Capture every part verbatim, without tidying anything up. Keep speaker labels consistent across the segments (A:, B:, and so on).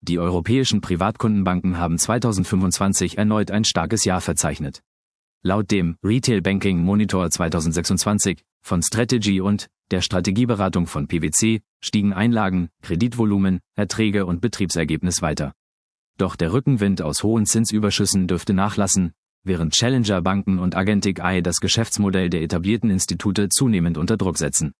A: Die europäischen Privatkundenbanken haben zweitausendfünfundzwanzig erneut ein starkes Jahr verzeichnet. Laut dem Retail Banking Monitor zweitausendsechsundzwanzig von Strategy und der Strategieberatung von P W C stiegen Einlagen, Kreditvolumen, Erträge und Betriebsergebnis weiter. Doch der Rückenwind aus hohen Zinsüberschüssen dürfte nachlassen, während Challenger-Banken und Agentic Eye das Geschäftsmodell der etablierten Institute zunehmend unter Druck setzen.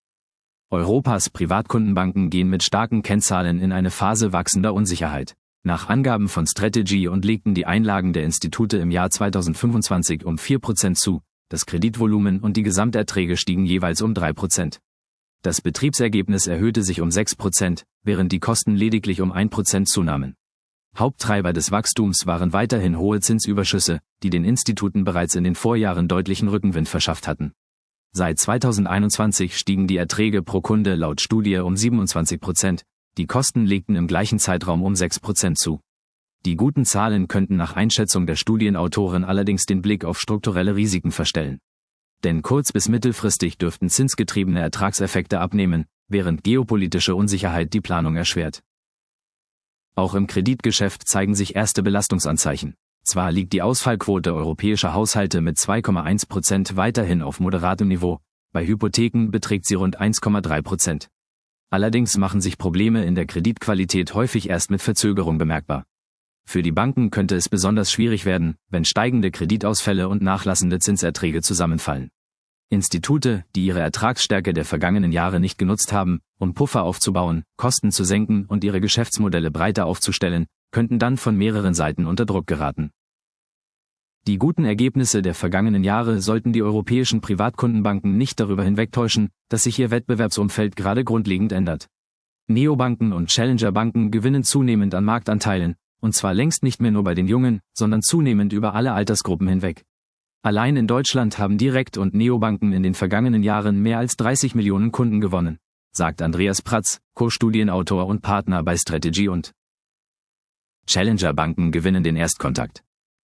A: Europas Privatkundenbanken gehen mit starken Kennzahlen in eine Phase wachsender Unsicherheit. Nach Angaben von Strategy und legten die Einlagen der Institute im Jahr zweitausendfünfundzwanzig um vier Prozent zu, das Kreditvolumen und die Gesamterträge stiegen jeweils um drei Prozent. Das Betriebsergebnis erhöhte sich um sechs Prozent, während die Kosten lediglich um ein Prozent zunahmen. Haupttreiber des Wachstums waren weiterhin hohe Zinsüberschüsse, die den Instituten bereits in den Vorjahren deutlichen Rückenwind verschafft hatten. Seit zweitausendeinundzwanzig stiegen die Erträge pro Kunde laut Studie um siebenundzwanzig Prozent, die Kosten legten im gleichen Zeitraum um sechs Prozent zu. Die guten Zahlen könnten nach Einschätzung der Studienautoren allerdings den Blick auf strukturelle Risiken verstellen. Denn kurz- bis mittelfristig dürften zinsgetriebene Ertragseffekte abnehmen, während geopolitische Unsicherheit die Planung erschwert. Auch im Kreditgeschäft zeigen sich erste Belastungsanzeichen. Zwar liegt die Ausfallquote europäischer Haushalte mit zwei Komma eins Prozent weiterhin auf moderatem Niveau, bei Hypotheken beträgt sie rund eins Komma drei Prozent. Allerdings machen sich Probleme in der Kreditqualität häufig erst mit Verzögerung bemerkbar. Für die Banken könnte es besonders schwierig werden, wenn steigende Kreditausfälle und nachlassende Zinserträge zusammenfallen. Institute, die ihre Ertragsstärke der vergangenen Jahre nicht genutzt haben, um Puffer aufzubauen, Kosten zu senken und ihre Geschäftsmodelle breiter aufzustellen, könnten dann von mehreren Seiten unter Druck geraten. Die guten Ergebnisse der vergangenen Jahre sollten die europäischen Privatkundenbanken nicht darüber hinwegtäuschen, dass sich ihr Wettbewerbsumfeld gerade grundlegend ändert. Neobanken und Challenger-Banken gewinnen zunehmend an Marktanteilen, und zwar längst nicht mehr nur bei den Jungen, sondern zunehmend über alle Altersgruppen hinweg. Allein in Deutschland haben Direkt- und Neobanken in den vergangenen Jahren mehr als dreißig Millionen Kunden gewonnen, sagt Andreas Pratz, Co-Studienautor und Partner bei Strategy und Challenger-Banken gewinnen den Erstkontakt.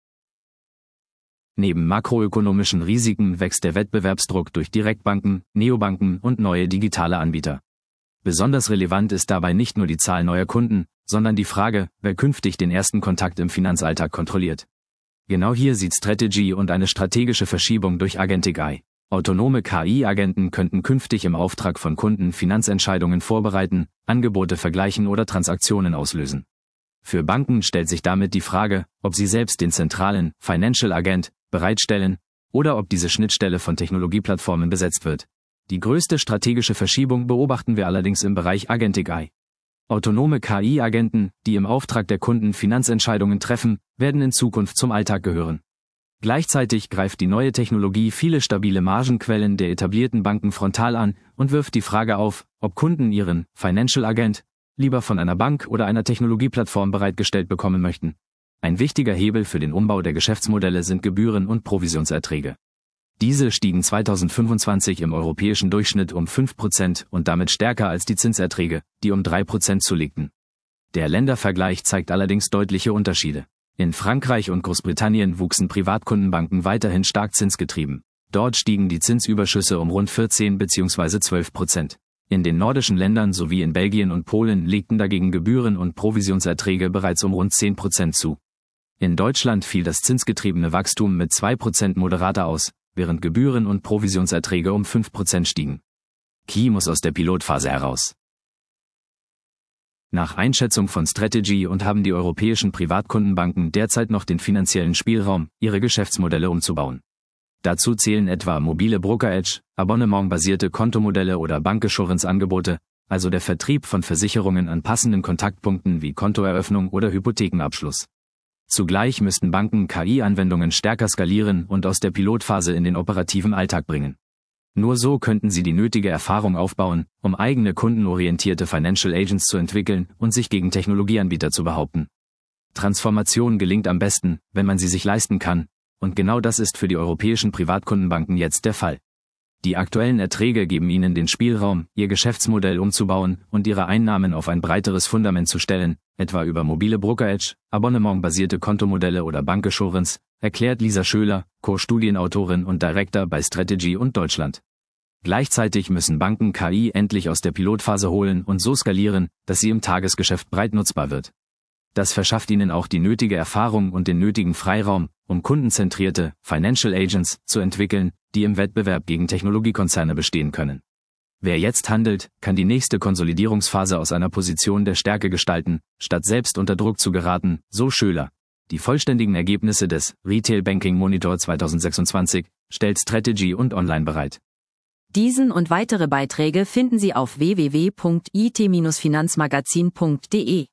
A: Neben makroökonomischen Risiken wächst der Wettbewerbsdruck durch Direktbanken, Neobanken und neue digitale Anbieter. Besonders relevant ist dabei nicht nur die Zahl neuer Kunden, sondern die Frage, wer künftig den ersten Kontakt im Finanzalltag kontrolliert. Genau hier sieht Strategy und eine strategische Verschiebung durch Agentic Eye. Autonome K I-Agenten könnten künftig im Auftrag von Kunden Finanzentscheidungen vorbereiten, Angebote vergleichen oder Transaktionen auslösen. Für Banken stellt sich damit die Frage, ob sie selbst den zentralen Financial Agent bereitstellen oder ob diese Schnittstelle von Technologieplattformen besetzt wird. Die größte strategische Verschiebung beobachten wir allerdings im Bereich Agentic Eye. Autonome K I-Agenten, die im Auftrag der Kunden Finanzentscheidungen treffen, werden in Zukunft zum Alltag gehören. Gleichzeitig greift die neue Technologie viele stabile Margenquellen der etablierten Banken frontal an und wirft die Frage auf, ob Kunden ihren Financial Agent lieber von einer Bank oder einer Technologieplattform bereitgestellt bekommen möchten. Ein wichtiger Hebel für den Umbau der Geschäftsmodelle sind Gebühren und Provisionserträge. Diese stiegen zweitausendfünfundzwanzig im europäischen Durchschnitt um fünf Prozent und damit stärker als die Zinserträge, die um drei Prozent zulegten. Der Ländervergleich zeigt allerdings deutliche Unterschiede. In Frankreich und Großbritannien wuchsen Privatkundenbanken weiterhin stark zinsgetrieben. Dort stiegen die Zinsüberschüsse um rund vierzehn bzw. zwölf Prozent. In den nordischen Ländern sowie in Belgien und Polen legten dagegen Gebühren und Provisionserträge bereits um rund zehn Prozent zu. In Deutschland fiel das zinsgetriebene Wachstum mit zwei Prozent moderater aus, während Gebühren und Provisionserträge um fünf Prozent stiegen. Key muss aus der Pilotphase heraus. Nach Einschätzung von Strategy und haben die europäischen Privatkundenbanken derzeit noch den finanziellen Spielraum, ihre Geschäftsmodelle umzubauen. Dazu zählen etwa mobile Brokerage, abonnementbasierte Kontomodelle oder Bancassurance-Angebote, also der Vertrieb von Versicherungen an passenden Kontaktpunkten wie Kontoeröffnung oder Hypothekenabschluss. Zugleich müssten Banken K I-Anwendungen stärker skalieren und aus der Pilotphase in den operativen Alltag bringen. Nur so könnten sie die nötige Erfahrung aufbauen, um eigene kundenorientierte Financial Agents zu entwickeln und sich gegen Technologieanbieter zu behaupten. Transformation gelingt am besten, wenn man sie sich leisten kann, und genau das ist für die europäischen Privatkundenbanken jetzt der Fall. Die aktuellen Erträge geben ihnen den Spielraum, ihr Geschäftsmodell umzubauen und ihre Einnahmen auf ein breiteres Fundament zu stellen, etwa über mobile Brokerage, abonnementbasierte Kontomodelle oder Bancassurance, erklärt Lisa Schöler, Co-Studienautorin und Director bei Strategy und Deutschland. Gleichzeitig müssen Banken K I endlich aus der Pilotphase holen und so skalieren, dass sie im Tagesgeschäft breit nutzbar wird. Das verschafft Ihnen auch die nötige Erfahrung und den nötigen Freiraum, um kundenzentrierte Financial Agents zu entwickeln, die im Wettbewerb gegen Technologiekonzerne bestehen können. Wer jetzt handelt, kann die nächste Konsolidierungsphase aus einer Position der Stärke gestalten, statt selbst unter Druck zu geraten, so Schöler. Die vollständigen Ergebnisse des Retail Banking Monitor zweitausendsechsundzwanzig stellt Strategy und Online bereit.
B: Diesen und weitere Beiträge finden Sie auf w w w punkt i t Bindestrich finanzmagazin punkt de.